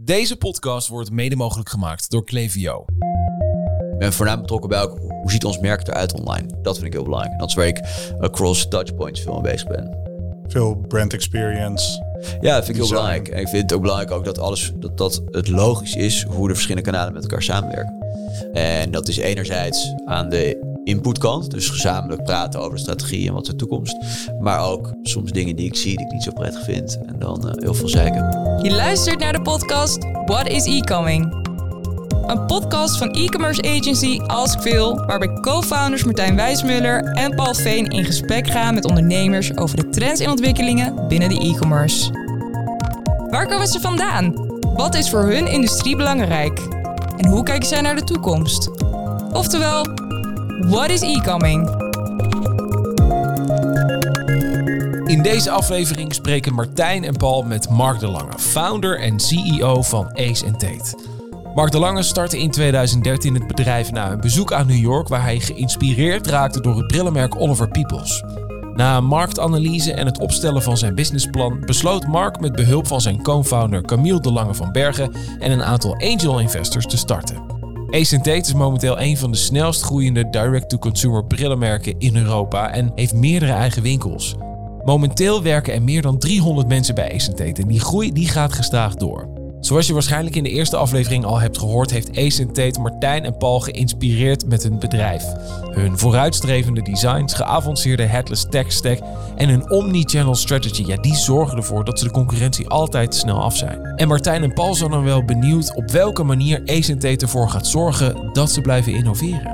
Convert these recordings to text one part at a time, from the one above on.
Deze podcast wordt mede mogelijk gemaakt door Klaviyo. Ik ben voornamelijk betrokken bij ook, hoe ziet ons merk eruit online? Dat vind ik heel belangrijk. Dat is waar ik across touchpoints veel mee bezig ben. Veel brand experience. Ja, dat vind ik heel belangrijk. En ik vind het ook belangrijk ook dat het logisch is hoe de verschillende kanalen met elkaar samenwerken. En dat is enerzijds aan de inputkant, dus gezamenlijk praten over de strategie en wat is de toekomst. Maar ook soms dingen die ik zie die ik niet zo prettig vind. En dan heel veel zeiken. Je luistert naar de podcast What is E-Coming? Een podcast van e-commerce agency Askveel, waarbij co-founders Martijn Wijsmuller en Paul Veen in gesprek gaan met ondernemers over de trends en ontwikkelingen binnen de e-commerce. Waar komen ze vandaan? Wat is voor hun industrie belangrijk? En hoe kijken zij naar de toekomst? Oftewel, what is E-Coming? In deze aflevering spreken Martijn en Paul met Mark de Lange, founder en CEO van Ace & Tate. Mark de Lange startte in 2013 het bedrijf na een bezoek aan New York, waar hij geïnspireerd raakte door het brillenmerk Oliver Peoples. Na een marktanalyse en het opstellen van zijn businessplan besloot Mark met behulp van zijn co-founder Camille de Lange van Bergen en een aantal angel investors te starten. Ace & Tate is momenteel een van de snelst groeiende direct-to-consumer brillenmerken in Europa en heeft meerdere eigen winkels. Momenteel werken er meer dan 300 mensen bij Ace & Tate en die groei die gaat gestaag door. Zoals je waarschijnlijk in de eerste aflevering al hebt gehoord, heeft Ace & Tate Martijn en Paul geïnspireerd met hun bedrijf. Hun vooruitstrevende designs, geavanceerde headless tech stack en hun omni-channel strategy, die zorgen ervoor dat ze de concurrentie altijd snel af zijn. En Martijn en Paul zijn dan wel benieuwd op welke manier Ace & Tate ervoor gaat zorgen dat ze blijven innoveren.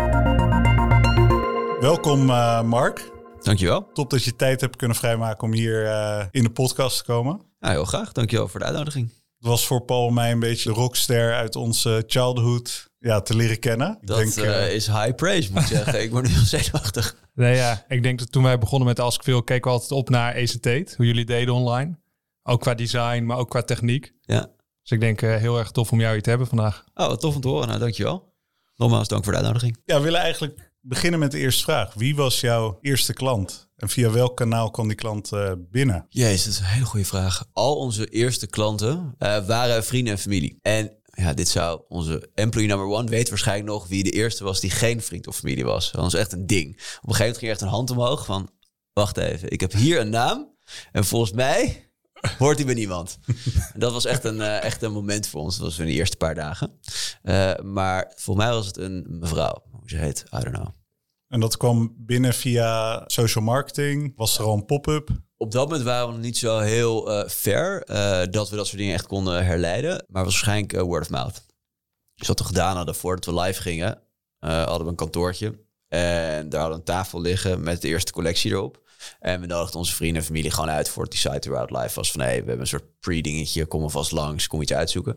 Welkom Mark. Dankjewel. Top dat je tijd hebt kunnen vrijmaken om hier in de podcast te komen. Ja, heel graag. Dankjewel voor de uitnodiging. Het was voor Paul en mij een beetje de rockster uit onze childhood te leren kennen. Dat is high praise, moet ik zeggen. Ik word nu heel zenuwachtig. Nee, ja, ik denk dat toen wij begonnen met Askveel keken we altijd op naar Ace & Tate. Hoe jullie deden online. Ook qua design, maar ook qua techniek. Ja. Dus ik denk heel erg tof om jou hier te hebben vandaag. Oh, wat tof om te horen. Nou, dankjewel. Nogmaals, dank voor de uitnodiging. Ja, we willen eigenlijk beginnen met de eerste vraag. Wie was jouw eerste klant? En via welk kanaal kwam die klant binnen? Jezus, dat is een hele goede vraag. Al onze eerste klanten waren vrienden en familie. En ja, dit zou onze employee number one weet waarschijnlijk nog wie de eerste was die geen vriend of familie was. Dat was echt een ding. Op een gegeven moment ging echt een hand omhoog van, wacht even, ik heb hier een naam en volgens mij hoort hij bij niemand. En dat was echt een moment voor ons. Dat was in de eerste paar dagen. Maar volgens mij was het een mevrouw. Hoe ze heet, I don't know. En dat kwam binnen via social marketing? Was er al een pop-up? Op dat moment waren we nog niet zo heel ver dat we dat soort dingen echt konden herleiden. Maar het was waarschijnlijk word of mouth. Dus wat we gedaan hadden voordat we live gingen, hadden we een kantoortje. En daar hadden we een tafel liggen met de eerste collectie erop. En we nodigden onze vrienden en familie gewoon uit voor die site eruit live was. Van we hebben een soort pre-dingetje, kom alvast langs, kom iets uitzoeken.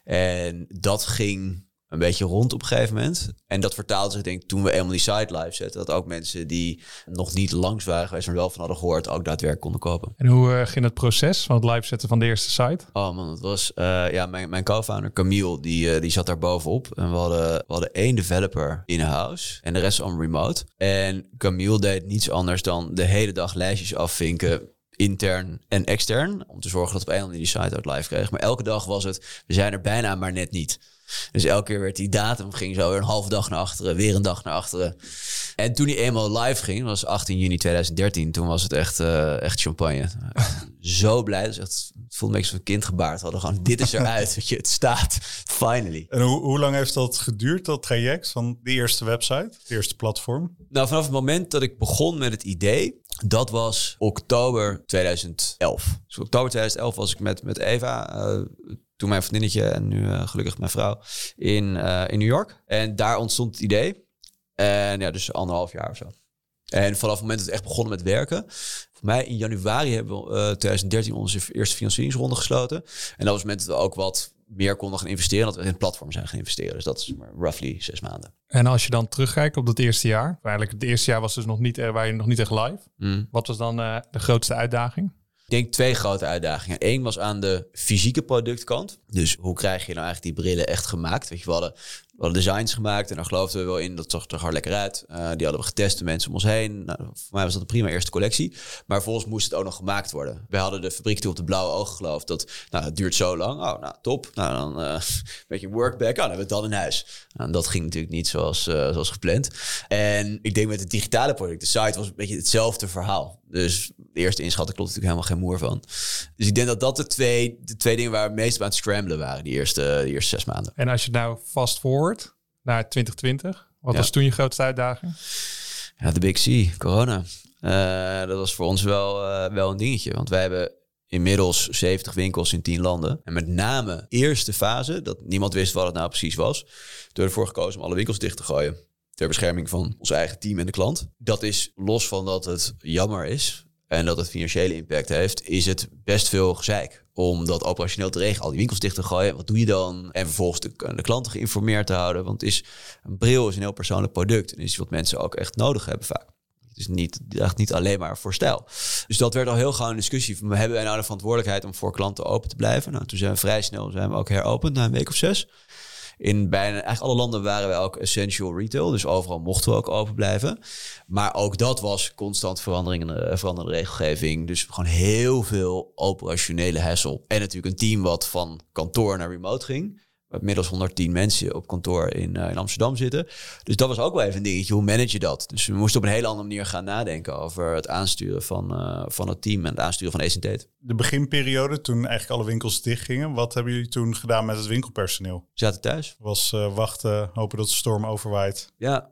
En dat ging een beetje rond op een gegeven moment. En dat vertaalde zich, denk ik, toen we eenmaal die site live zetten, dat ook mensen die nog niet langs waren geweest, maar wel van hadden gehoord, ook daadwerkelijk konden kopen. En hoe ging het proces van het live zetten van de eerste site? Oh man, het was mijn co-founder Camille, die zat daar bovenop. En we hadden 1 developer in-house en de rest allemaal remote. En Camille deed niets anders dan de hele dag lijstjes afvinken, intern en extern, om te zorgen dat we eenmaal die site uit live kregen. Maar elke dag was het, we zijn er bijna maar net niet. Dus elke keer werd die datum, ging zo weer een halve dag naar achteren, weer een dag naar achteren. En toen die eenmaal live ging, was 18 juni 2013, toen was het echt champagne. Zo blij, dus echt, het voelde een beetje zo'n kind gebaard. We hadden gewoon, dit is eruit, weet je, het staat, finally. En hoe lang heeft dat geduurd, dat traject van de eerste website, de eerste platform? Nou, vanaf het moment dat ik begon met het idee, dat was oktober 2011. Dus oktober 2011 was ik met Eva, toen mijn vriendinnetje en nu gelukkig mijn vrouw in New York. En daar ontstond het idee. En ja, dus 1,5 jaar of zo. En vanaf het moment dat we echt begonnen met werken, voor mij in januari hebben we 2013 onze eerste financieringsronde gesloten. En dat was het moment dat we ook wat meer konden gaan investeren, dat we in het platform zijn gaan investeren. Dus dat is roughly 6 maanden. En als je dan terugkijkt op dat eerste jaar, eigenlijk het eerste jaar was dus nog niet, waar je nog niet echt live. Wat was dan de grootste uitdaging? Ik denk 2 grote uitdagingen. 1 was aan de fysieke productkant. Dus hoe krijg je nou eigenlijk die brillen echt gemaakt? Weet je, we hadden We hadden designs gemaakt en daar geloofden we wel in. Dat zag er hard lekker uit. Die hadden we getest, de mensen om ons heen. Nou, voor mij was dat een prima eerste collectie. Maar vervolgens moest het ook nog gemaakt worden. We hadden de fabriek toe op de blauwe ogen geloofd. Dat het duurt zo lang. Oh, nou, top. Nou, dan een beetje workback. Dan hebben we het dan in huis. Nou, dat ging natuurlijk niet zoals gepland. En ik denk met het digitale product, de site was een beetje hetzelfde verhaal. Dus de eerste inschatting klopt natuurlijk helemaal geen moer van. Dus ik denk dat de twee dingen waar we meest aan het scramblen waren, die eerste 6 maanden. En als je nou fast forward naar 2020, wat was toen je grootste uitdaging? Ja, de Big C, corona. Dat was voor ons wel een dingetje. Want wij hebben inmiddels 70 winkels in 10 landen. En met name eerste fase, dat niemand wist wat het nou precies was. Toen we ervoor gekozen om alle winkels dicht te gooien. Ter bescherming van ons eigen team en de klant. Dat is los van dat het jammer is en dat het financiële impact heeft, is het best veel gezeik om dat operationeel te regelen. Al die winkels dicht te gooien, wat doe je dan? En vervolgens de klanten geïnformeerd te houden. Want een bril is een heel persoonlijk product. En is wat mensen ook echt nodig hebben vaak. Het is niet alleen maar voor stijl. Dus dat werd al heel gauw een discussie. Hebben wij nou de verantwoordelijkheid om voor klanten open te blijven? Nou, toen zijn we vrij snel ook heropend na een week of 6. In bijna eigenlijk alle landen waren wij ook essential retail. Dus overal mochten we ook open blijven. Maar ook dat was constant veranderende regelgeving. Dus gewoon heel veel operationele hassle. En natuurlijk een team wat van kantoor naar remote ging. Met middels 110 mensen op kantoor in Amsterdam zitten. Dus dat was ook wel even een dingetje. Hoe manage je dat? Dus we moesten op een hele andere manier gaan nadenken over het aansturen van het team en het aansturen van Ace & Tate. De beginperiode, toen eigenlijk alle winkels dichtgingen. Wat hebben jullie toen gedaan met het winkelpersoneel? We zaten thuis. Was wachten, hopen dat de storm overwaait. Ja.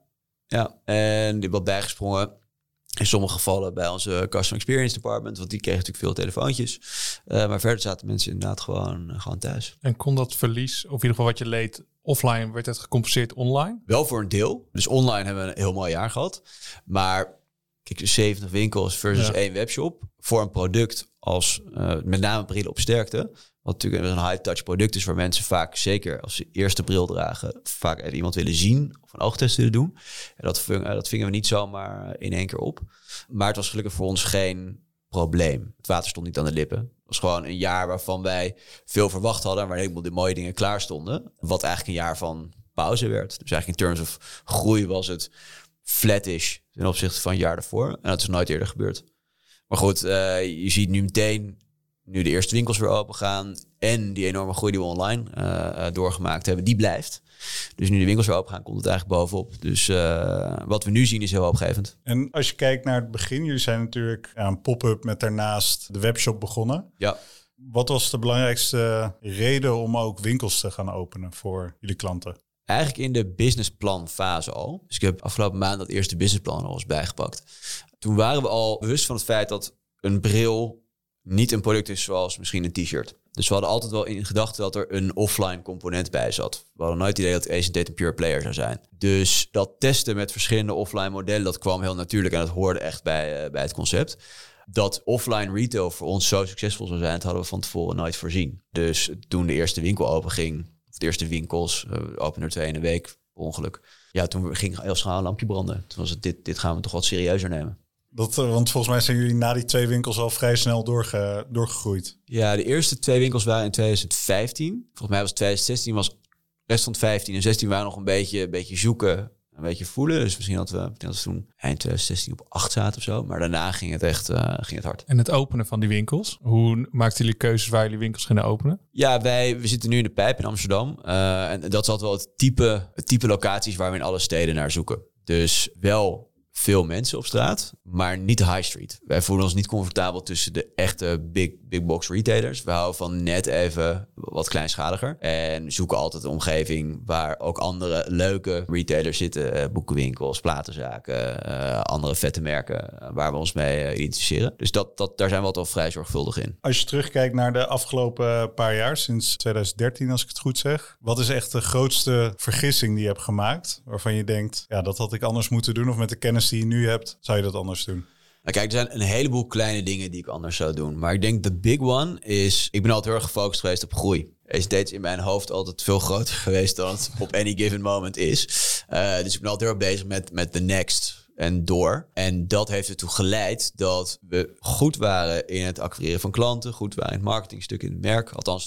En die wat bijgesprongen. In sommige gevallen bij onze Customer Experience Department. Want die kregen natuurlijk veel telefoontjes. Maar verder zaten mensen inderdaad gewoon thuis. En kon dat verlies, of in ieder geval wat je leed offline, werd het gecompenseerd online? Wel voor een deel. Dus online hebben we een heel mooi jaar gehad. Maar kijk, 70 winkels versus 1 webshop. Voor een product als met name brillen op sterkte. Wat natuurlijk een high-touch product is waar mensen vaak, zeker als ze eerste bril dragen, vaak even iemand willen zien of een oogtest willen doen. En dat vingen we niet zomaar in 1 keer op. Maar het was gelukkig voor ons geen probleem. Het water stond niet aan de lippen. Het was gewoon een jaar waarvan wij veel verwacht hadden en waar helemaal de mooie dingen klaar stonden. Wat eigenlijk een jaar van pauze werd. Dus eigenlijk in terms of groei was het flattish ten opzichte van het jaar daarvoor. En dat is nooit eerder gebeurd. Maar goed, je ziet nu meteen, nu de eerste winkels weer open gaan en die enorme groei die we online doorgemaakt hebben, die blijft. Dus nu de winkels weer open gaan, komt het eigenlijk bovenop. Dus wat we nu zien is heel hoopgevend. En als je kijkt naar het begin, jullie zijn natuurlijk een pop-up met daarnaast de webshop begonnen. Ja. Wat was de belangrijkste reden om ook winkels te gaan openen voor jullie klanten? Eigenlijk in de businessplanfase al. Dus ik heb afgelopen maand dat eerste businessplan al eens bijgepakt. Toen waren we al bewust van het feit dat een bril niet een product is zoals misschien een t-shirt. Dus we hadden altijd wel in gedachten dat er een offline component bij zat. We hadden nooit het idee dat Ace & Tate een pure player zou zijn. Dus dat testen met verschillende offline modellen, dat kwam heel natuurlijk en dat hoorde echt bij het concept. Dat offline retail voor ons zo succesvol zou zijn, dat hadden we van tevoren nooit voorzien. Dus toen de eerste winkel open ging, of de eerste winkels, openen er 2 in een week, per ongeluk. Ja, toen ging heel snel een lampje branden. Toen was het, dit gaan we toch wat serieuzer nemen. Want volgens mij zijn jullie na die 2 winkels al vrij snel doorgegroeid. Ja, de eerste 2 winkels waren in 2015. Volgens mij was 2016, was rest van 15 en 16 waren nog een beetje zoeken, een beetje voelen. Dus misschien dat we toen eind 2016 op 8 zaten of zo. Maar daarna ging het echt hard. En het openen van die winkels. Hoe maakten jullie keuzes waar jullie winkels gingen openen? Ja, we zitten nu in de Pijp in Amsterdam. En dat is altijd wel het type locaties waar we in alle steden naar zoeken. Dus wel veel mensen op straat, maar niet de high street. Wij voelen ons niet comfortabel tussen de echte big box retailers. We houden van net even wat kleinschaliger. En zoeken altijd een omgeving waar ook andere leuke retailers zitten. Boekenwinkels, platenzaken, andere vette merken waar we ons mee identificeren. Dus daar zijn we altijd al vrij zorgvuldig in. Als je terugkijkt naar de afgelopen paar jaar, sinds 2013 als ik het goed zeg. Wat is echt de grootste vergissing die je hebt gemaakt? Waarvan je denkt, ja, dat had ik anders moeten doen. Of met de kennis die je nu hebt, zou je dat anders doen? Nou kijk, er zijn een heleboel kleine dingen die ik anders zou doen. Maar ik denk de big one is, ik ben altijd heel erg gefocust geweest op groei. Ace & Tate is in mijn hoofd altijd veel groter geweest dan het op any given moment is. Dus ik ben altijd heel erg bezig met the next en door. En dat heeft ertoe geleid dat we goed waren in het acquireren van klanten. Goed waren in het marketingstuk, in het merk. Althans,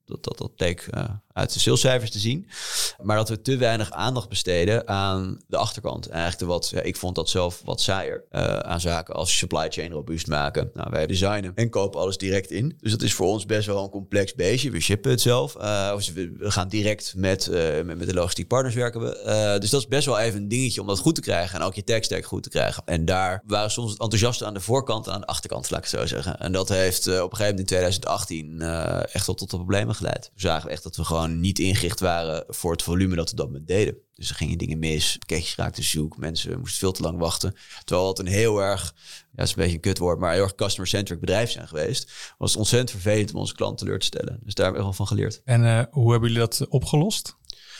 Dat bleek uit de salescijfers te zien. Maar dat we te weinig aandacht besteden aan de achterkant. En eigenlijk ik vond dat zelf wat saaier. Aan zaken als supply chain robuust maken. Nou, wij designen en kopen alles direct in. Dus dat is voor ons best wel een complex beestje. We shippen het zelf. We gaan direct met de logistiek partners werken we. Dus dat is best wel even een dingetje om dat goed te krijgen. En ook je tech stack goed te krijgen. En daar waren soms enthousiasten aan de voorkant en aan de achterkant, laat ik het zo zeggen. En dat heeft op een gegeven moment in 2018 echt wel tot de problemen geleid. Toen zagen we echt dat we gewoon niet ingericht waren voor het volume dat we dat moment deden. Dus er gingen dingen mis, pakketjes raakten zoek, mensen moesten veel te lang wachten. Terwijl het een heel erg, dat is een beetje een kutwoord, maar heel erg customer-centric bedrijf zijn geweest. Was het ontzettend vervelend om onze klant teleur te stellen. Dus daar hebben we echt wel van geleerd. En hoe hebben jullie dat opgelost?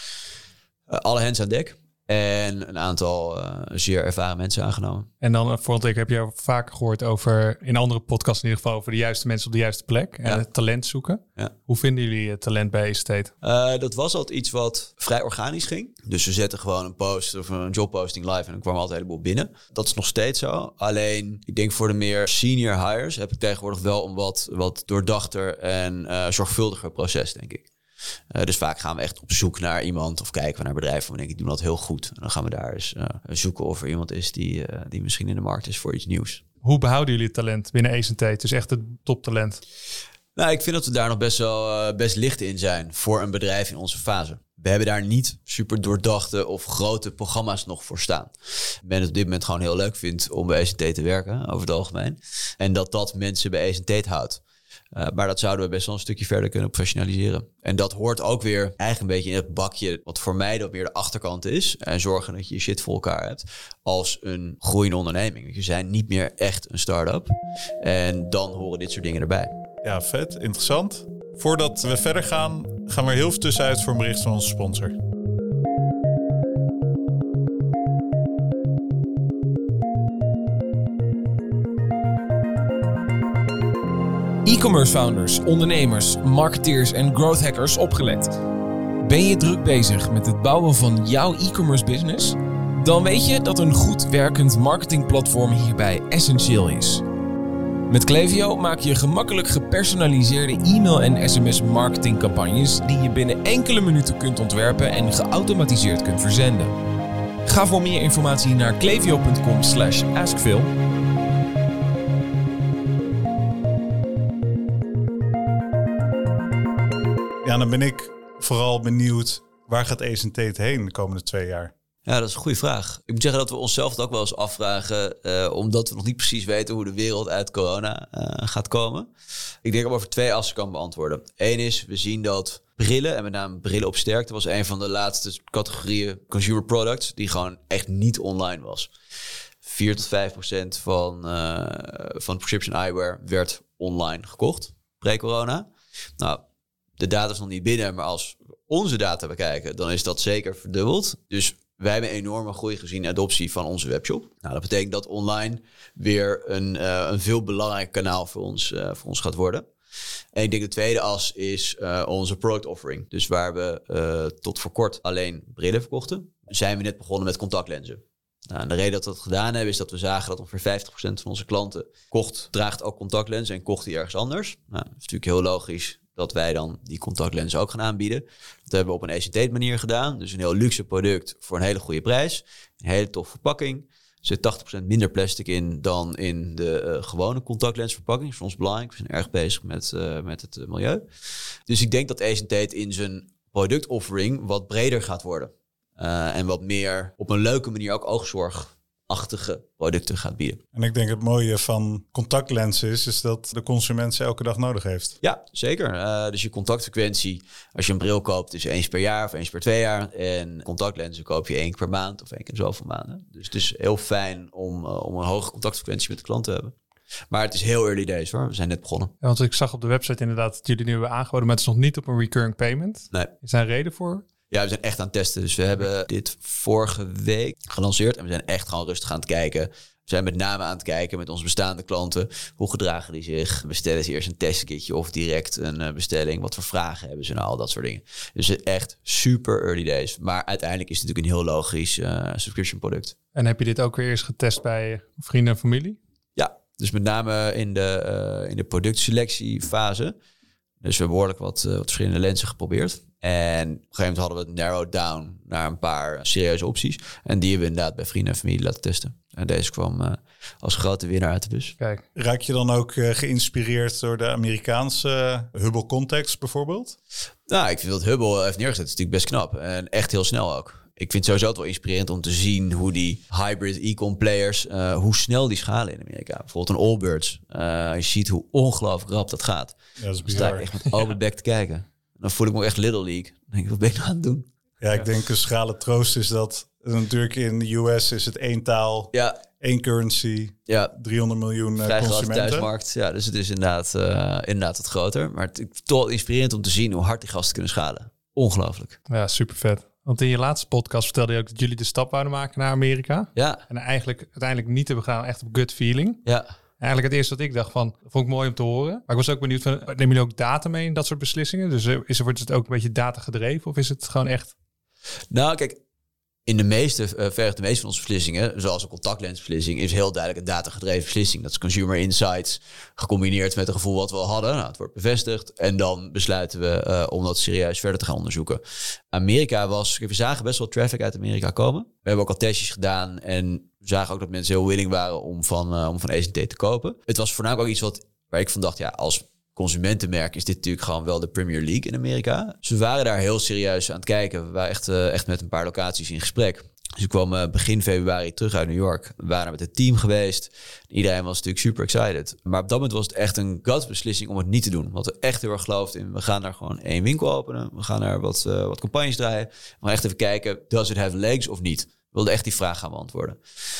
Alle hands aan dek. En een aantal zeer ervaren mensen aangenomen. En dan, ik heb je vaker gehoord over, in andere podcasts in ieder geval, over de juiste mensen op de juiste plek. En het talent zoeken. Ja. Hoe vinden jullie het talent bij Estate? Dat was altijd iets wat vrij organisch ging. Dus we zetten gewoon een post of een jobposting live en dan kwam altijd een heleboel binnen. Dat is nog steeds zo. Alleen, ik denk voor de meer senior hires heb ik tegenwoordig wel een wat doordachter en zorgvuldiger proces, denk ik. Dus vaak gaan we echt op zoek naar iemand of kijken we naar bedrijven waar we denken, die doen dat heel goed. En dan gaan we daar eens zoeken of er iemand is die misschien in de markt is voor iets nieuws. Hoe behouden jullie het talent binnen Ace&Tate? Dus echt het toptalent. Nou, ik vind dat we daar nog best licht in zijn voor een bedrijf in onze fase. We hebben daar niet super doordachte of grote programma's nog voor staan. Men het op dit moment gewoon heel leuk vindt om bij Ace&Tate te werken, over het algemeen. En dat mensen bij Ace&Tate houdt. Maar dat zouden we best wel een stukje verder kunnen professionaliseren. En dat hoort ook weer eigenlijk een beetje in het bakje wat voor mij dat meer de achterkant is. En zorgen dat je je shit voor elkaar hebt als een groeiende onderneming. We zijn niet meer echt een start-up. En dan horen dit soort dingen erbij. Ja, vet. Interessant. Voordat we verder gaan we er heel veel tussenuit voor een bericht van onze sponsor. E-commerce founders, ondernemers, marketeers en growth hackers opgelet. Ben je druk bezig met het bouwen van jouw e-commerce business? Dan weet je dat een goed werkend marketingplatform hierbij essentieel is. Met Klaviyo maak je gemakkelijk gepersonaliseerde e-mail- en sms-marketingcampagnes die je binnen enkele minuten kunt ontwerpen en geautomatiseerd kunt verzenden. Ga voor meer informatie naar klaviyo.com/askphil. Ja, dan ben ik vooral benieuwd, waar gaat Ace&Tate heen de komende 2 jaar? Ja, dat is een goede vraag. Ik moet zeggen dat we onszelf het ook wel eens afvragen, omdat we nog niet precies weten hoe de wereld uit corona gaat komen. Ik denk dat ik over 2 assen kan beantwoorden. Eén is, we zien dat brillen, en met name brillen op sterkte, was een van de laatste categorieën consumer products die gewoon echt niet online was. 4-5% van prescription eyewear werd online gekocht, pre-corona. Nou, de data is nog niet binnen, maar als we onze data bekijken, dan is dat zeker verdubbeld. Dus wij hebben een enorme groei gezien in adoptie van onze webshop. Nou, dat betekent dat online weer een veel belangrijker kanaal voor ons gaat worden. En ik denk de tweede as is onze product offering. Dus waar we tot voor kort alleen brillen verkochten, zijn we net begonnen met contactlenzen. Nou, en de reden dat we dat gedaan hebben is dat we zagen dat ongeveer 50% van onze klanten draagt ook contactlenzen en kocht die ergens anders. Nou, dat is natuurlijk heel logisch dat wij dan die contactlenzen ook gaan aanbieden. Dat hebben we op een Ace&Tate manier gedaan. Dus een heel luxe product voor een hele goede prijs. Een hele toffe verpakking. Er zit 80% minder plastic in dan in de gewone contactlensverpakking. Dat is voor ons belangrijk. We zijn erg bezig met het milieu. Dus ik denk dat Ace&Tate in zijn productoffering wat breder gaat worden. En wat meer op een leuke manier ook oogzorgachtige producten gaat bieden. En ik denk het mooie van contactlenzen is dat de consument ze elke dag nodig heeft. Ja, zeker. Dus je contactfrequentie, als je een bril koopt, is eens per jaar of eens per 2 jaar. En contactlenzen koop je 1 keer per maand of 1 keer zoveel maanden. Dus het is heel fijn om een hoge contactfrequentie met de klant te hebben. Maar het is heel early days hoor. We zijn net begonnen. Ja, want ik zag op de website inderdaad dat jullie nu hebben aangeboden, maar het is nog niet op een recurring payment. Nee. Is daar een reden voor? Ja, we zijn echt aan het testen. Dus we hebben dit vorige week gelanceerd. En we zijn echt gewoon rustig aan het kijken. We zijn met name aan het kijken met onze bestaande klanten. Hoe gedragen die zich? Bestellen ze eerst een testkitje of direct een bestelling? Wat voor vragen hebben ze en al dat soort dingen. Dus het is echt super early days. Maar uiteindelijk is het natuurlijk een heel logisch subscription product. En heb je dit ook weer eerst getest bij vrienden en familie? Ja, dus met name in de productselectiefase. Dus we hebben behoorlijk wat verschillende lenzen geprobeerd. En op een gegeven moment hadden we het narrowed down naar een paar serieuze opties. En die hebben we inderdaad bij vrienden en familie laten testen. En deze kwam als grote winnaar uit de bus. Kijk. Raak je dan ook geïnspireerd door de Amerikaanse Hubble Context bijvoorbeeld? Nou, ik vind dat Hubble heeft neergezet. Dat is natuurlijk best knap. En echt heel snel ook. Ik vind sowieso het wel inspirerend om te zien hoe die hybrid econ players, hoe snel die schalen in Amerika. Bijvoorbeeld een Allbirds. Je ziet hoe ongelooflijk rap dat gaat. Ja, dat is Dan sta ik bizar. echt met open bek te kijken. Dan voel ik me echt Little League. Dan denk ik, wat ben ik nou aan het doen? Ja, ik denk een schrale troost is dat natuurlijk in de US is het 1 taal, Ja, 1 currency, ja. 300 miljoen Vrij grote consumenten. thuismarkt. Ja, dus het is inderdaad wat groter. Maar het is toch inspirerend om te zien hoe hard die gasten kunnen schalen. Ongelooflijk. Ja, super vet. Want in je laatste podcast vertelde je ook dat jullie de stap wouden maken naar Amerika. Ja, En uiteindelijk niet hebben gedaan, echt op gut feeling. ja. Eigenlijk het eerste wat ik dacht van, vond ik mooi om te horen. Maar ik was ook benieuwd van, nemen jullie ook data mee in dat soort beslissingen? Dus wordt het ook een beetje data gedreven of is het gewoon echt? Nou, kijk, in de meeste van onze beslissingen, zoals een contactlensbeslissing, is heel duidelijk een datagedreven beslissing. Dat is consumer insights gecombineerd met een gevoel wat we al hadden. Nou, het wordt bevestigd en dan besluiten we om dat serieus verder te gaan onderzoeken. Amerika we zagen best wel traffic uit Amerika komen. We hebben ook al testjes gedaan en we zagen ook dat mensen heel willing waren om van ECT te kopen. Het was voornamelijk ook iets waar ik van dacht, ja, als consumentenmerk is dit natuurlijk gewoon wel de Premier League in Amerika. Ze waren daar heel serieus aan het kijken. We waren echt met een paar locaties in gesprek. Dus ik kwam begin februari terug uit New York. We waren met het team geweest. Iedereen was natuurlijk super excited. Maar op dat moment was het echt een gut-beslissing om het niet te doen. Want we echt heel erg geloofden in, we gaan daar gewoon 1 winkel openen. We gaan daar wat campagnes draaien. We gaan echt even kijken, does it have legs of niet? We wilden echt die vraag gaan beantwoorden.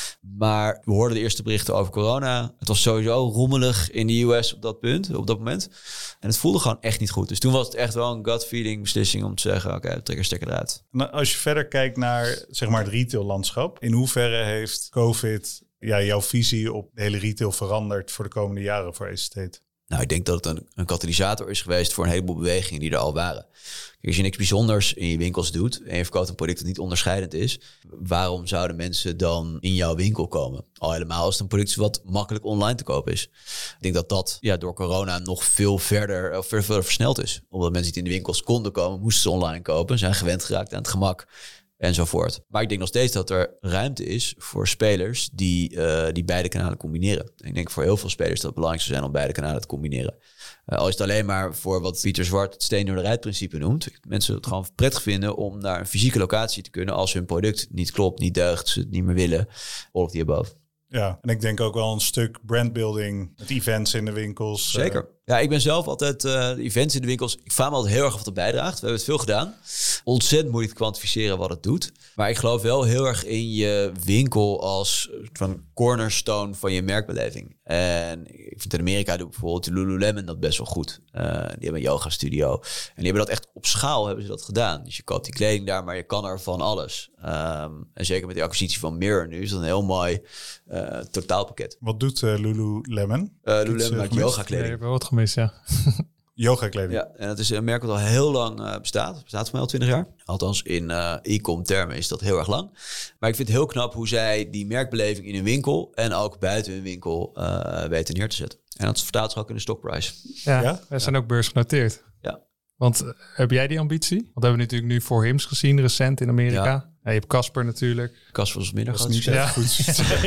Maar we hoorden de eerste berichten over corona. Het was sowieso rommelig in de US op dat moment. En het voelde gewoon echt niet goed. Dus toen was het echt wel een gut feeling beslissing om te zeggen, oké, trek er stekker eruit. Nou, als je verder kijkt naar zeg maar het retaillandschap, in hoeverre heeft COVID jouw visie op de hele retail veranderd voor de komende jaren voor Acetate? Nou, ik denk dat het een katalysator is geweest voor een heleboel bewegingen die er al waren. Kijk, als je niks bijzonders in je winkels doet en je verkoopt een product dat niet onderscheidend is, waarom zouden mensen dan in jouw winkel komen? Al helemaal als het een product is wat makkelijk online te kopen is. Ik denk dat door corona nog veel verder versneld is. Omdat mensen die in de winkels konden komen, moesten ze online kopen, zijn gewend geraakt aan het gemak enzovoort. Maar ik denk nog steeds dat er ruimte is voor spelers die beide kanalen combineren. Ik denk voor heel veel spelers dat het belangrijk zou zijn om beide kanalen te combineren. Al is het alleen maar voor wat Pieter Zwart het steen door de ruit-principe noemt. Mensen het gewoon prettig vinden om naar een fysieke locatie te kunnen als hun product niet klopt, niet deugt, ze het niet meer willen. All of the above. Ja, en ik denk ook wel een stuk brandbuilding met events in de winkels. Zeker. Ja, ik ben zelf altijd de events in de winkels. Ik vraag me altijd heel erg of het bijdraagt. We hebben het veel gedaan. Ontzettend moeilijk te kwantificeren wat het doet. Maar ik geloof wel heel erg in je winkel als van cornerstone van je merkbeleving. En ik vind in Amerika doet bijvoorbeeld Lululemon dat best wel goed. Die hebben een yoga studio. En die hebben dat echt op schaal hebben ze dat gedaan. Dus je koopt die kleding daar, maar je kan er van alles. En zeker met de acquisitie van Mirror nu is dat een heel mooi totaalpakket. Wat doet Lululemon? Lululemon maakt yoga kleding. Ik heb wel wat gemist, ja. Yoga kleding. Ja, en dat is een merk wat al heel lang bestaat. Het bestaat voor mij al 20 jaar. Althans, in e-com termen is dat heel erg lang. Maar ik vind het heel knap hoe zij die merkbeleving in hun winkel en ook buiten hun winkel weten neer te zetten. En dat vertaalt zich ook in de stockprijs. Ja, wij zijn ook beursgenoteerd. Ja. Want heb jij die ambitie? Want we hebben natuurlijk nu voor Hims gezien recent in Amerika. Ja. Ja, je hebt Casper natuurlijk. Casper was minder Dat groot. is niet echt goed.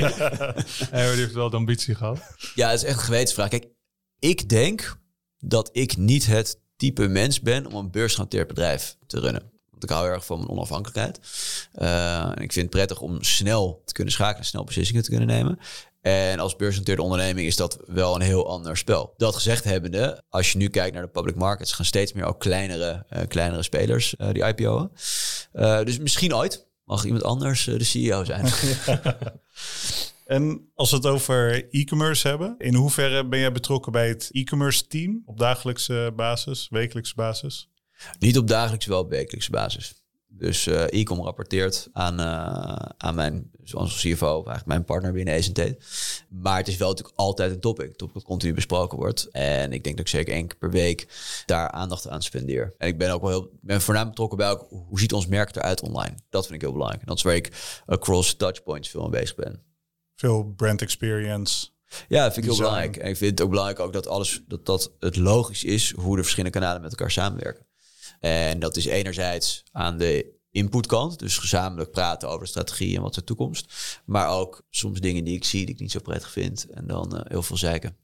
Hij heeft wel de ambitie gehad. Ja, het is echt een gewetensvraag. Kijk, ik denk dat ik niet het type mens ben om een beursgenoteerd bedrijf te runnen. Want ik hou heel erg van mijn onafhankelijkheid. En ik vind het prettig om snel te kunnen schakelen, snel beslissingen te kunnen nemen. En als beursgenoteerde onderneming is dat wel een heel ander spel. Dat gezegd hebbende, als je nu kijkt naar de public markets, gaan steeds meer ook kleinere spelers die IPO'en. Dus misschien ooit mag iemand anders de CEO zijn. En als we het over e-commerce hebben, in hoeverre ben jij betrokken bij het e-commerce team op dagelijkse basis, wekelijkse basis? Niet op dagelijkse, wel op wekelijkse basis. Dus e-com rapporteert aan mijn, zoals CFO, eigenlijk mijn partner binnen Acetate. Maar het is wel natuurlijk altijd een topic dat continu besproken wordt. En ik denk dat ik zeker 1 keer per week daar aandacht aan spendeer. En ik ben ook wel voornamelijk betrokken bij hoe ziet ons merk eruit online. Dat vind ik heel belangrijk. En dat is waar ik across touchpoints veel mee bezig ben. Veel brand experience. Ja, dat vind ik heel belangrijk. En ik vind het ook belangrijk ook dat het logisch is hoe de verschillende kanalen met elkaar samenwerken. En dat is enerzijds aan de inputkant, dus gezamenlijk praten over de strategie en wat is de toekomst. Maar ook soms dingen die ik zie, die ik niet zo prettig vind. En dan heel veel zeiken.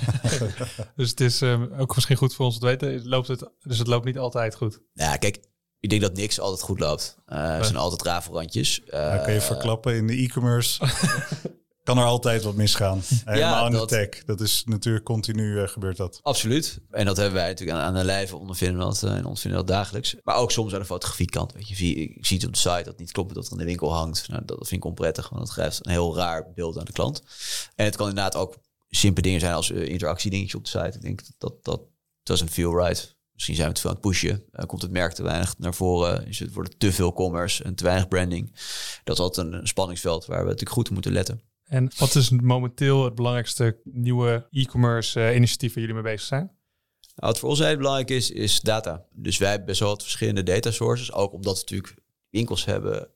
Dus het is ook misschien goed voor ons te weten. Het loopt niet altijd goed. Ja, kijk, ik denk dat niks altijd goed loopt. Er zijn altijd rafelrandjes. Kan je verklappen in de e-commerce? Kan er altijd wat misgaan. Helemaal in de tech. Dat is natuurlijk continu gebeurt dat. Absoluut. En dat hebben wij natuurlijk aan de lijve ondervinden dat dagelijks. Maar ook soms aan de fotografiekant. Weet je, ik zie het op de site dat niet klopt dat er in de winkel hangt. Nou, dat vind ik onprettig, want dat geeft een heel raar beeld aan de klant. En het kan inderdaad ook simpele dingen zijn als interactiedingetje op de site. Ik denk dat doesn't feel right. Misschien zijn we te veel aan het pushen. Komt het merk te weinig naar voren. Wordt het te veel commerce en te weinig branding. Dat is altijd een spanningsveld waar we natuurlijk goed op moeten letten. En wat is momenteel het belangrijkste nieuwe e-commerce initiatief waar jullie mee bezig zijn? Nou, wat voor ons heel belangrijk is data. Dus wij hebben best wel wat verschillende data sources. Ook omdat we natuurlijk winkels hebben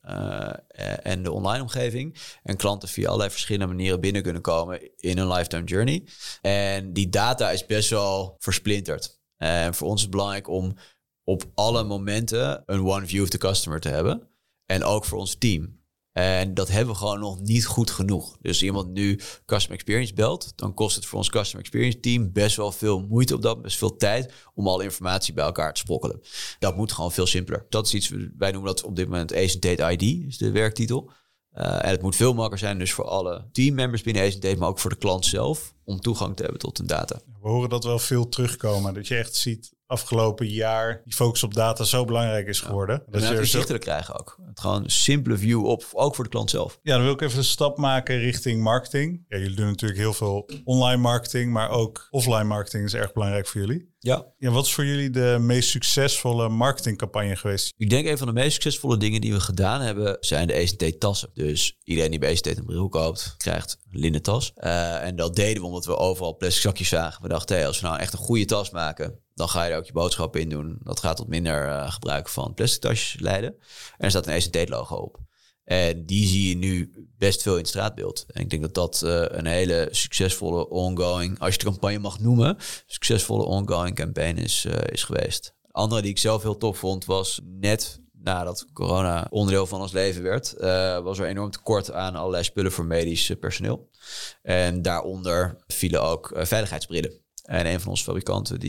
en de online omgeving. En klanten via allerlei verschillende manieren binnen kunnen komen in een lifetime journey. En die data is best wel versplinterd. En voor ons is het belangrijk om op alle momenten een one view of the customer te hebben. En ook voor ons team. En dat hebben we gewoon nog niet goed genoeg. Dus als iemand nu Customer Experience belt, dan kost het voor ons Customer Experience team best wel veel moeite op dat, best veel tijd om alle informatie bij elkaar te sprokkelen. Dat moet gewoon veel simpeler. Dat is iets, wij noemen dat op dit moment Ace & Tate ID, is de werktitel. En het moet veel makkelijker zijn dus voor alle teammembers binnen Ace & Tate, maar ook voor de klant zelf, om toegang te hebben tot hun data. We horen dat wel veel terugkomen. Dat je echt ziet afgelopen jaar die focus op data zo belangrijk is geworden. Ja, dat je inzichtelijk krijgen ook. Het gewoon een simpele view op, ook voor de klant zelf. Ja, dan wil ik even een stap maken richting marketing. Ja, jullie doen natuurlijk heel veel online marketing, maar ook offline marketing is erg belangrijk voor jullie. Ja. Wat is voor jullie de meest succesvolle marketingcampagne geweest? Ik denk een van de meest succesvolle dingen die we gedaan hebben zijn de Ace & Tate tassen. Dus iedereen die bij Ace & Tate een bril koopt, krijgt een linnen tas. En dat deden we omdat we overal plastic zakjes zagen. We dachten, als we nou echt een goede tas maken, dan ga je er ook je boodschappen in doen. Dat gaat tot minder gebruik van plastic tasjes leiden. En er staat een Ace & Tate logo op. En die zie je nu best veel in het straatbeeld. En ik denk dat dat een hele succesvolle ongoing, als je de campagne mag noemen, succesvolle ongoing campaign is geweest. Een andere die ik zelf heel tof vond was net nadat corona onderdeel van ons leven werd, was er enorm tekort aan allerlei spullen voor medisch personeel. En daaronder vielen ook veiligheidsbrillen. En een van onze fabrikanten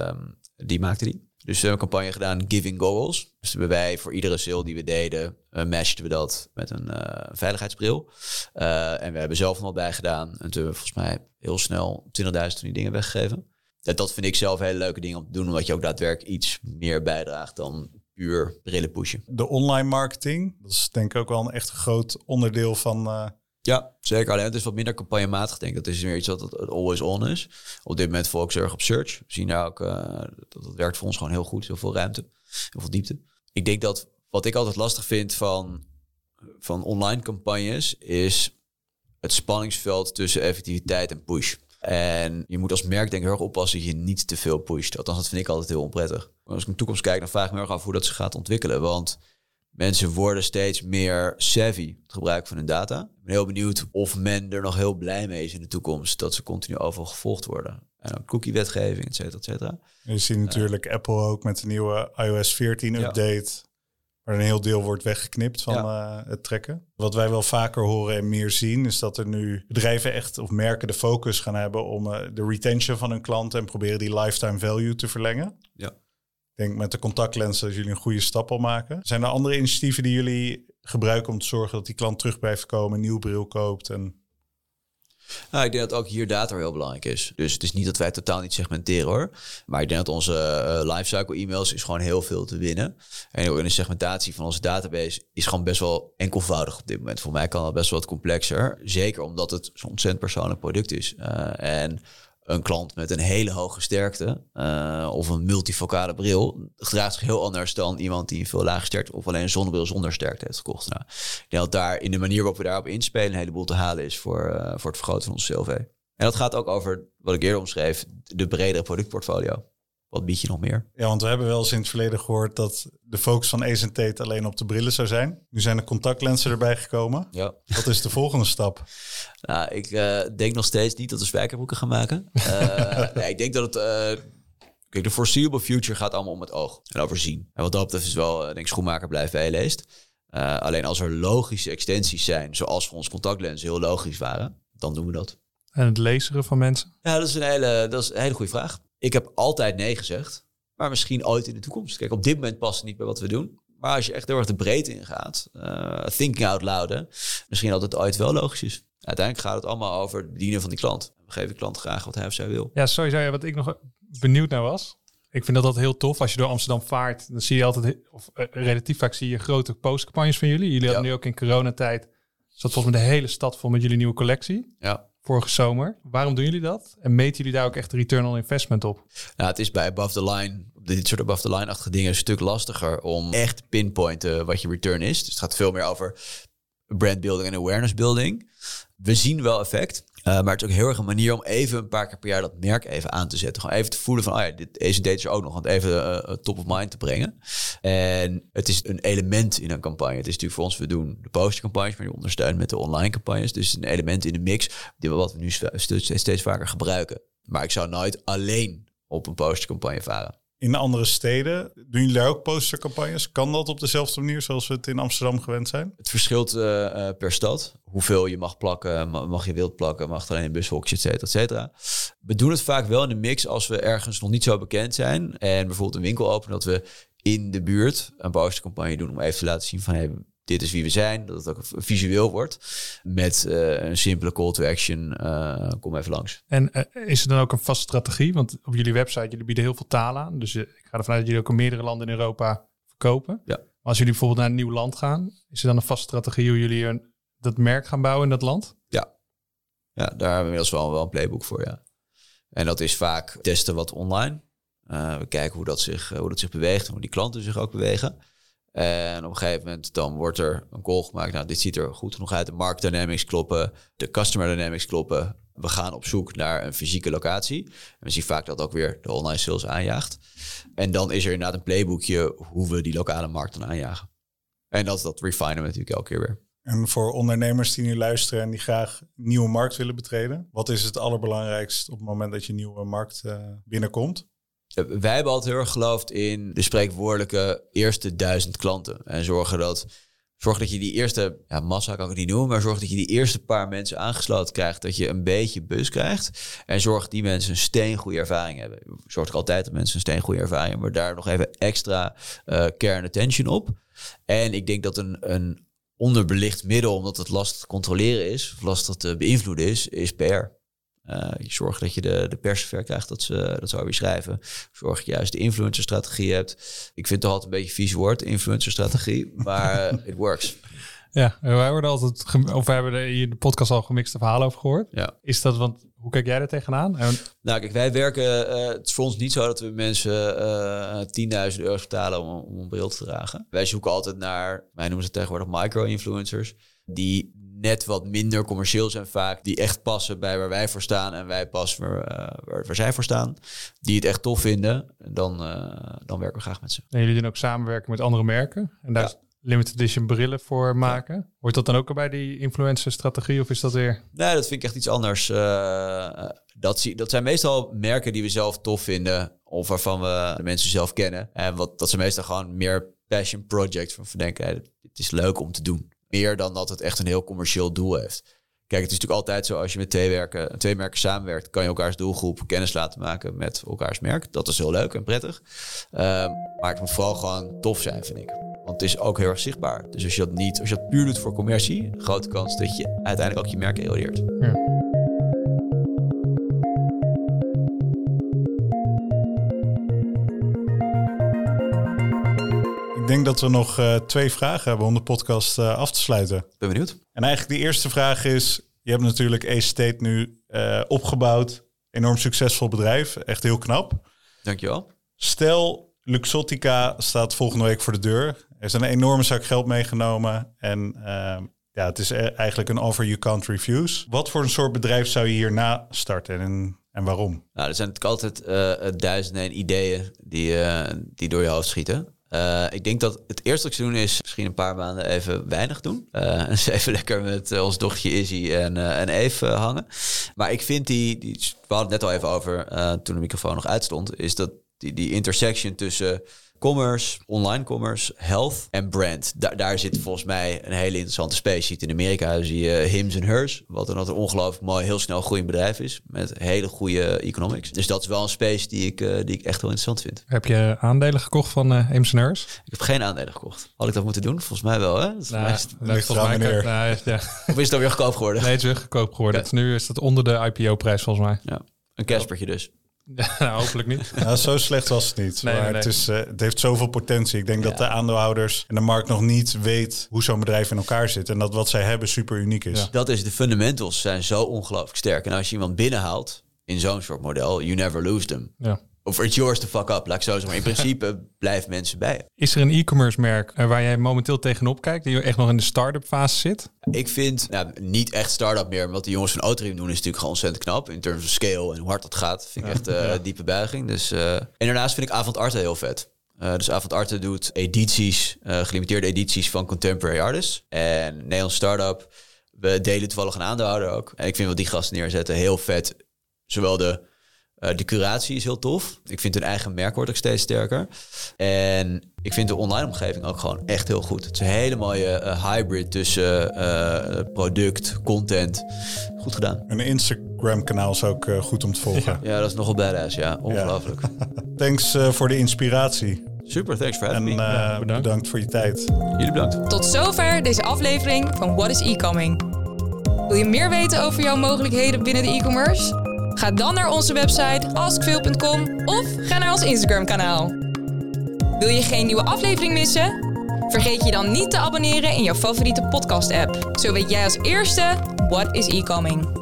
die maakte die. Dus we hebben een campagne gedaan, Giving Goggles. Dus hebben wij voor iedere sale die we deden, matchten we dat met een veiligheidsbril. En we hebben zelf nog wat bij gedaan. En toen hebben we volgens mij heel snel 20.000 van die dingen weggegeven. En dat vind ik zelf hele leuke dingen om te doen, omdat je ook daadwerkelijk iets meer bijdraagt dan puur brillen pushen. De online marketing, dat is denk ik ook wel een echt groot onderdeel van... Ja, zeker. Alleen het is wat minder campagnematig, denk ik. Dat is meer iets wat het always on is. Op dit moment volgens erg op search. We zien daar ook, dat werkt voor ons gewoon heel goed. Heel veel ruimte, heel veel diepte. Ik denk dat wat ik altijd lastig vind van online campagnes is het spanningsveld tussen effectiviteit en push. En je moet als merk denk ik heel erg oppassen dat je niet te veel pusht. Althans, dat vind ik altijd heel onprettig. Als ik in de toekomst kijk, dan vraag ik me erg af hoe dat zich gaat ontwikkelen. Want mensen worden steeds meer savvy het gebruik van hun data. Ik ben heel benieuwd of men er nog heel blij mee is in de toekomst dat ze continu overal gevolgd worden. En ook cookie-wetgeving, et cetera, et cetera. Je ziet natuurlijk Apple ook met de nieuwe iOS 14 update, waar een heel deel wordt weggeknipt van het trekken. Wat wij wel vaker horen en meer zien, is dat er nu bedrijven echt of merken de focus gaan hebben om de retention van hun klanten en proberen die lifetime value te verlengen. Ja. Ik denk met de contactlenzen dat jullie een goede stap al maken. Zijn er andere initiatieven die jullie gebruiken om te zorgen dat die klant terug blijft komen, een nieuwe bril koopt? Nou, ik denk dat ook hier data heel belangrijk is. Dus het is niet dat wij totaal niet segmenteren hoor. Maar ik denk dat onze lifecycle e-mails is gewoon heel veel te winnen. En ook in de segmentatie van onze database is gewoon best wel enkelvoudig op dit moment. Voor mij kan dat best wel wat complexer. Zeker omdat het zo'n ontzettend persoonlijk product is. En een klant met een hele hoge sterkte of een multifocale bril gedraagt zich heel anders dan iemand die een veel lage sterkte of alleen een zonnebril zonder sterkte heeft gekocht. Nou, ik denk dat daar in de manier waarop we daarop inspelen een heleboel te halen is voor het vergroten van onze CLV. En dat gaat ook over, wat ik eerder omschreef, de bredere productportfolio. wat bied je nog meer? Ja, want we hebben wel eens in het verleden gehoord dat de focus van Ace & Tate alleen op de brillen zou zijn. Nu zijn er contactlenzen erbij gekomen. Ja. Wat is de volgende stap? Nou, ik denk nog steeds niet dat we spijkerbroeken gaan maken. Nee, ik denk dat het... Kijk, de foreseeable future gaat allemaal om het oog en overzien. En wat dat betreft is wel, denk ik, schoenmaker blijft bij je leest. Alleen als er logische extensies zijn, zoals voor ons contactlenzen heel logisch waren, dan doen we dat. En het lezen van mensen? Ja, dat is een hele goede vraag. Ik heb altijd nee gezegd, maar misschien ooit in de toekomst. Kijk, op dit moment past het niet bij wat we doen. Maar als je echt heel erg de breedte ingaat, thinking out loud, misschien dat het ooit wel logisch is. Uiteindelijk gaat het allemaal over het bedienen van die klant. We geven de klant graag wat hij of zij wil. Ja, sowieso. Wat ik nog benieuwd naar was. Ik vind dat heel tof. Als je door Amsterdam vaart, dan zie je altijd, relatief vaak zie je grote postcampagnes van jullie. Jullie hadden nu ook in coronatijd, zat volgens mij de hele stad vol met jullie nieuwe collectie. Ja. Vorige zomer. Waarom doen jullie dat? En meten jullie daar ook echt return on investment op? Nou, het is bij above the line, dit soort above the line-achtige dingen, een stuk lastiger om echt te pinpointen wat je return is. Dus het gaat veel meer over brand building en awareness building. We zien wel effect. Maar het is ook heel erg een manier om even een paar keer per jaar dat merk even aan te zetten. Gewoon even te voelen van, deze date is er ook nog. Want even top of mind te brengen. En het is een element in een campagne. Het is natuurlijk voor ons, we doen de postercampagnes, maar die ondersteunen met de online campagnes. Dus een element in de mix, wat we nu steeds vaker gebruiken. Maar ik zou nooit alleen op een postercampagne varen. In andere steden, doen jullie daar ook postercampagnes? Kan dat op dezelfde manier zoals we het in Amsterdam gewend zijn? Het verschilt per stad. Hoeveel je mag plakken, mag je wild plakken, mag het alleen in bushokjes, et cetera. We doen het vaak wel in de mix als we ergens nog niet zo bekend zijn. En bijvoorbeeld een winkel openen, dat we in de buurt een postercampagne doen om even te laten zien van, dit is wie we zijn. Dat het ook visueel wordt. Met een simpele call to action. Kom even langs. En is er dan ook een vaste strategie? Want op jullie website, jullie bieden heel veel talen aan. Dus ik ga ervan uit dat jullie ook in meerdere landen in Europa verkopen. Ja. Maar als jullie bijvoorbeeld naar een nieuw land gaan, is er dan een vaste strategie hoe jullie dat merk gaan bouwen in dat land? Ja, daar hebben we inmiddels wel een playbook voor, ja. En dat is vaak testen wat online. We kijken hoe dat zich beweegt en hoe die klanten zich ook bewegen. En op een gegeven moment dan wordt er een call gemaakt. Nou, dit ziet er goed genoeg uit. De market dynamics kloppen. De customer dynamics kloppen. We gaan op zoek naar een fysieke locatie. En we zien vaak dat ook weer de online sales aanjaagt. En dan is er inderdaad een playbookje hoe we die lokale markt dan aanjagen. En dat refinen we natuurlijk elke keer weer. En voor ondernemers die nu luisteren en die graag een nieuwe markt willen betreden, wat is het allerbelangrijkste op het moment dat je een nieuwe markt binnenkomt? Wij hebben altijd heel erg geloofd in de spreekwoordelijke eerste 1000 klanten. En zorg dat je die eerste, massa kan ik het niet noemen, maar zorg dat je die eerste paar mensen aangesloten krijgt, dat je een beetje buzz krijgt. En zorg dat die mensen een steengoede ervaring hebben. Zorg ook altijd dat mensen een steengoede ervaring hebben, maar daar nog even extra care en attention op. En ik denk dat een onderbelicht middel, omdat het lastig te controleren is, of lastig te beïnvloeden is PR. Je zorgt dat je de pers zover krijgt dat ze weer schrijven. Zorg dat je juist de influencerstrategie hebt. Ik vind het toch altijd een beetje een vies woord, influencerstrategie, maar it works. Ja, wij worden altijd, of we hebben hier in de podcast al gemixte verhalen over gehoord. Ja. Is dat, want hoe kijk jij er tegenaan? Nou, kijk, wij werken, het is voor ons niet zo dat we mensen 10.000 euro betalen om een bril te dragen. Wij zoeken altijd naar, wij noemen ze tegenwoordig micro-influencers, die net wat minder commercieel zijn vaak, die echt passen bij waar wij voor staan en wij passen waar zij voor staan, die het echt tof vinden, dan werken we graag met ze. En jullie doen ook samenwerken met andere merken en daar is limited edition brillen voor maken. Ja. Hoort dat dan ook bij die influencer-strategie of is dat weer? Nee, dat vind ik echt iets anders. Dat zijn meestal merken die we zelf tof vinden of waarvan we de mensen zelf kennen. En dat zijn meestal gewoon meer passion projects van denken, het is leuk om te doen. Meer dan dat het echt een heel commercieel doel heeft. Kijk, het is natuurlijk altijd zo, als je met twee merken samenwerkt, kan je elkaars doelgroep kennis laten maken met elkaars merk. Dat is heel leuk en prettig. Maar het moet vooral gewoon tof zijn, vind ik. Want het is ook heel erg zichtbaar. Dus als je dat puur doet voor commercie, grote kans dat je uiteindelijk ook je merk erodeert. Ja. Ik denk dat we nog 2 vragen hebben om de podcast af te sluiten. Ben benieuwd. En eigenlijk de eerste vraag is, je hebt natuurlijk Ace & Tate nu opgebouwd. Enorm succesvol bedrijf, echt heel knap. Dankjewel. Stel, Luxottica staat volgende week voor de deur. Er is een enorme zak geld meegenomen. En het is eigenlijk een offer you can't refuse. Wat voor een soort bedrijf zou je hierna starten? En En waarom? Nou, er zijn natuurlijk altijd duizenden ideeën die door je hoofd schieten. Ik denk dat het eerste wat ik zou doen is misschien een paar maanden even weinig doen. Dus even lekker met ons dochtertje Izzy en Eve hangen. Maar ik vind we hadden het net al even over toen de microfoon nog uitstond, is dat die intersection tussen commerce, online commerce, health en brand. Daar zit volgens mij een hele interessante space. Je ziet in Amerika zie je Hims en Hers, wat een ongelooflijk mooi, heel snel groeiend bedrijf is met hele goede economics. Dus dat is wel een space die ik echt heel interessant vind. Heb je aandelen gekocht van Hims en Hers? Ik heb geen aandelen gekocht. Had ik dat moeten doen? Volgens mij wel, hè? Of is het alweer goedkoop geworden? Nee, het is weer goedkoop geworden. Okay. Nu is het onder de IPO-prijs volgens mij. Ja, een Caspertje dus. Nou, hopelijk niet. Nou, zo slecht was het niet. Nee. Het heeft zoveel potentie. Ik denk dat de aandeelhouders en de markt nog niet weet hoe zo'n bedrijf in elkaar zit. En dat wat zij hebben super uniek is. Ja. Dat is, de fundamentals zijn zo ongelooflijk sterk. En als je iemand binnenhaalt in zo'n soort model, you never lose them. Ja. Of it's yours to fuck up, laat ik zo zeggen. Maar in principe blijven mensen bij je. Is er een e-commerce merk waar jij momenteel tegenop kijkt, die echt nog in de start-up fase zit? Ik vind niet echt start-up meer. Wat de jongens van Autorim doen is natuurlijk gewoon ontzettend knap. In terms of scale en hoe hard dat gaat. Vind ik echt diepe buiging. Dus, en daarnaast vind ik Avant Arte heel vet. Dus Avant Arte doet gelimiteerde edities van contemporary artists. En Nederlands start-up, we delen toevallig een aandeelhouder ook. En ik vind wat die gasten neerzetten heel vet. Zowel de curatie is heel tof. Ik vind hun eigen merk wordt ook steeds sterker. En ik vind de online omgeving ook gewoon echt heel goed. Het is een hele mooie hybrid tussen product, content. Goed gedaan. Een Instagram kanaal is ook goed om te volgen. Ja, dat is nogal badass. Ja, ongelooflijk. Ja. Thanks voor de inspiratie. Super, thanks for having me. Bedankt voor je tijd. Jullie bedankt. Tot zover deze aflevering van What is E-coming. Wil je meer weten over jouw mogelijkheden binnen de e-commerce? Ga dan naar onze website askveel.com of ga naar ons Instagram kanaal. Wil je geen nieuwe aflevering missen? Vergeet je dan niet te abonneren in jouw favoriete podcast app. Zo weet jij als eerste what is e-coming.